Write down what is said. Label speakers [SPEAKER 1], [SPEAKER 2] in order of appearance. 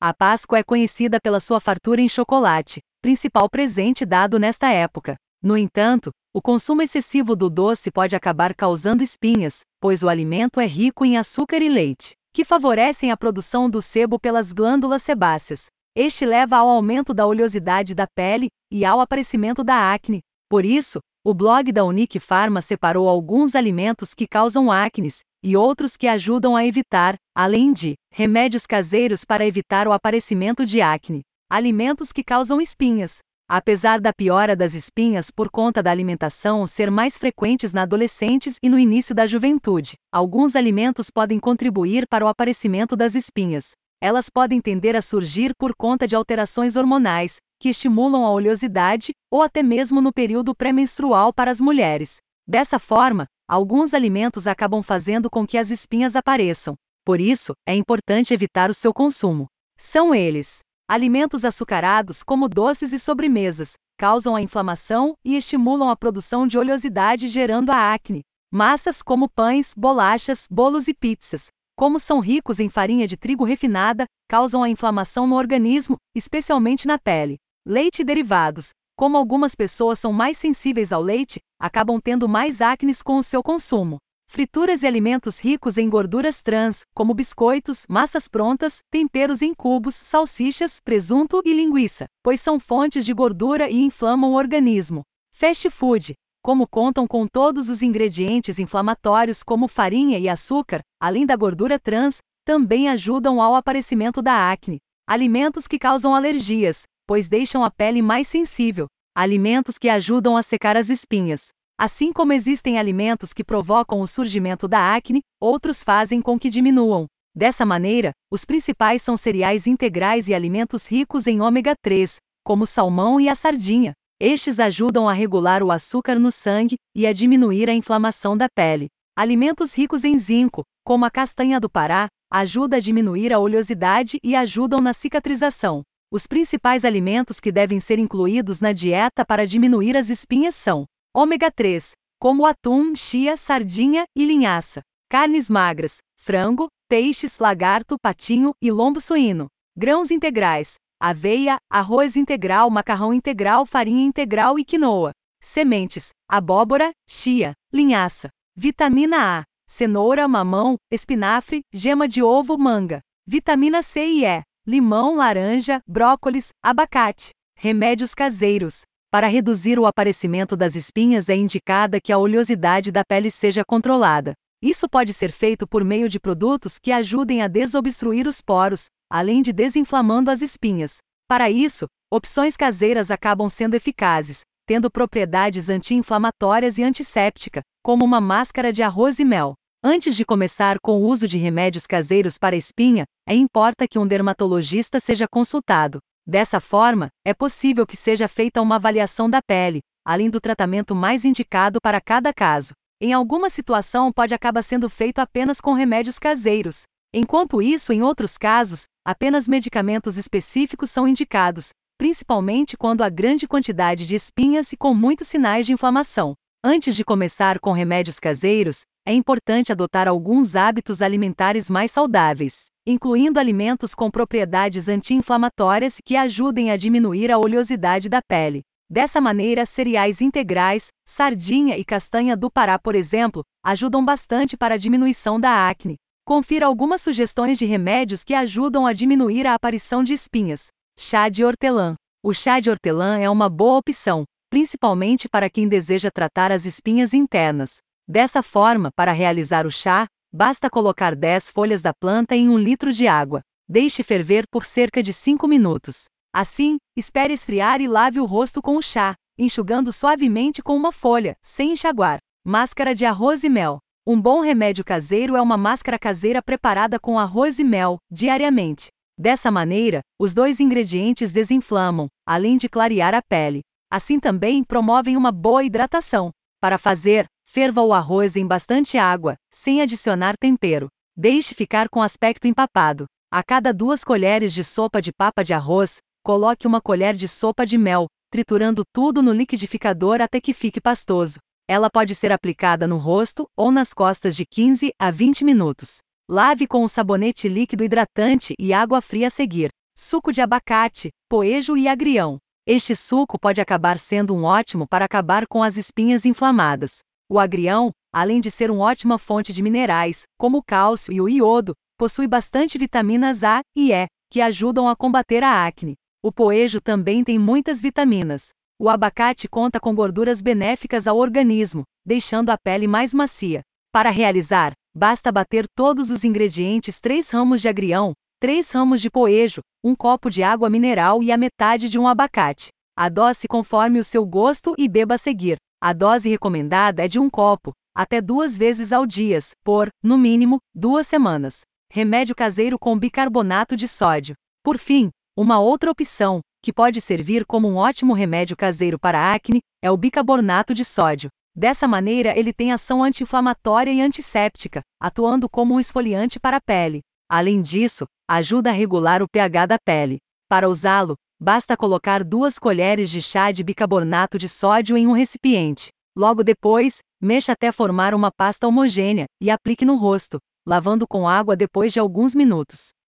[SPEAKER 1] A Páscoa é conhecida pela sua fartura em chocolate, principal presente dado nesta época. No entanto, o consumo excessivo do doce pode acabar causando espinhas, pois o alimento é rico em açúcar e leite, que favorecem a produção do sebo pelas glândulas sebáceas. Este leva ao aumento da oleosidade da pele e ao aparecimento da acne. Por isso, o blog da Unique Pharma separou alguns alimentos que causam acnes e outros que ajudam a evitar, além de remédios caseiros para evitar o aparecimento de acne. Alimentos que causam espinhas. Apesar da piora das espinhas por conta da alimentação ser mais frequentes na adolescentes e no início da juventude, alguns alimentos podem contribuir para o aparecimento das espinhas. Elas podem tender a surgir por conta de alterações hormonais, que estimulam a oleosidade, ou até mesmo no período pré-menstrual para as mulheres. Dessa forma, alguns alimentos acabam fazendo com que as espinhas apareçam. Por isso, é importante evitar o seu consumo. São eles: alimentos açucarados como doces e sobremesas, causam a inflamação e estimulam a produção de oleosidade gerando a acne. Massas como pães, bolachas, bolos e pizzas, como são ricos em farinha de trigo refinada, causam a inflamação no organismo, especialmente na pele. Leite e derivados, como algumas pessoas são mais sensíveis ao leite, acabam tendo mais acnes com o seu consumo. Frituras e alimentos ricos em gorduras trans, como biscoitos, massas prontas, temperos em cubos, salsichas, presunto e linguiça, pois são fontes de gordura e inflamam o organismo. Fast food, como contam com todos os ingredientes inflamatórios como farinha e açúcar, além da gordura trans, também ajudam ao aparecimento da acne. Alimentos que causam alergias, pois deixam a pele mais sensível. Alimentos que ajudam a secar as espinhas. Assim como existem alimentos que provocam o surgimento da acne, outros fazem com que diminuam. Dessa maneira, os principais são cereais integrais e alimentos ricos em ômega 3, como o salmão e a sardinha. Estes ajudam a regular o açúcar no sangue e a diminuir a inflamação da pele. Alimentos ricos em zinco, como a castanha do Pará, ajudam a diminuir a oleosidade e ajudam na cicatrização. Os principais alimentos que devem ser incluídos na dieta para diminuir as espinhas são ômega 3, como atum, chia, sardinha e linhaça. Carnes magras, frango, peixes, lagarto, patinho e lombo suíno. Grãos integrais, aveia, arroz integral, macarrão integral, farinha integral e quinoa. Sementes, abóbora, chia, linhaça. Vitamina A, cenoura, mamão, espinafre, gema de ovo, manga. Vitamina C e E, limão, laranja, brócolis, abacate. Remédios caseiros. Para reduzir o aparecimento das espinhas é indicada que a oleosidade da pele seja controlada. Isso pode ser feito por meio de produtos que ajudem a desobstruir os poros, além de desinflamando as espinhas. Para isso, opções caseiras acabam sendo eficazes, tendo propriedades anti-inflamatórias e antisséptica, como uma máscara de arroz e mel. Antes de começar com o uso de remédios caseiros para espinha, importa que um dermatologista seja consultado. Dessa forma, é possível que seja feita uma avaliação da pele, além do tratamento mais indicado para cada caso. Em alguma situação pode acabar sendo feito apenas com remédios caseiros. Enquanto isso, em outros casos, apenas medicamentos específicos são indicados, principalmente quando há grande quantidade de espinhas e com muitos sinais de inflamação. Antes de começar com remédios caseiros, é importante adotar alguns hábitos alimentares mais saudáveis, incluindo alimentos com propriedades anti-inflamatórias que ajudem a diminuir a oleosidade da pele. Dessa maneira, cereais integrais, sardinha e castanha do Pará, por exemplo, ajudam bastante para a diminuição da acne. Confira algumas sugestões de remédios que ajudam a diminuir a aparição de espinhas. Chá de hortelã. O chá de hortelã é uma boa opção, principalmente para quem deseja tratar as espinhas internas. Dessa forma, para realizar o chá, basta colocar 10 folhas da planta em 1 litro de água. Deixe ferver por cerca de 5 minutos. Assim, espere esfriar e lave o rosto com o chá, enxugando suavemente com uma folha, sem enxaguar. Máscara de arroz e mel. Um bom remédio caseiro é uma máscara caseira preparada com arroz e mel, diariamente. Dessa maneira, os dois ingredientes desinflamam, além de clarear a pele. Assim também promovem uma boa hidratação. Para fazer, ferva o arroz em bastante água, sem adicionar tempero. Deixe ficar com aspecto empapado. A cada 2 colheres de sopa de papa de arroz, coloque 1 colher de sopa de mel, triturando tudo no liquidificador até que fique pastoso. Ela pode ser aplicada no rosto ou nas costas de 15 a 20 minutos. Lave com um sabonete líquido hidratante e água fria a seguir. Suco de abacate, poejo e agrião. Este suco pode acabar sendo um ótimo para acabar com as espinhas inflamadas. O agrião, além de ser uma ótima fonte de minerais, como o cálcio e o iodo, possui bastante vitaminas A e E, que ajudam a combater a acne. O poejo também tem muitas vitaminas. O abacate conta com gorduras benéficas ao organismo, deixando a pele mais macia. Para realizar, basta bater todos os ingredientes: 3 ramos de agrião, 3 ramos de poejo, 1 copo de água mineral e a metade de um abacate. Adoce conforme o seu gosto e beba a seguir. A dose recomendada é de 1 copo, até 2 vezes ao dia, por, no mínimo, 2 semanas. Remédio caseiro com bicarbonato de sódio. Por fim, uma outra opção, que pode servir como um ótimo remédio caseiro para a acne, é o bicarbonato de sódio. Dessa maneira ele tem ação anti-inflamatória e antisséptica, atuando como um esfoliante para a pele. Além disso, ajuda a regular o pH da pele. Para usá-lo, basta colocar 2 colheres de chá de bicarbonato de sódio em um recipiente. Logo depois, mexa até formar uma pasta homogênea e aplique no rosto, lavando com água depois de alguns minutos.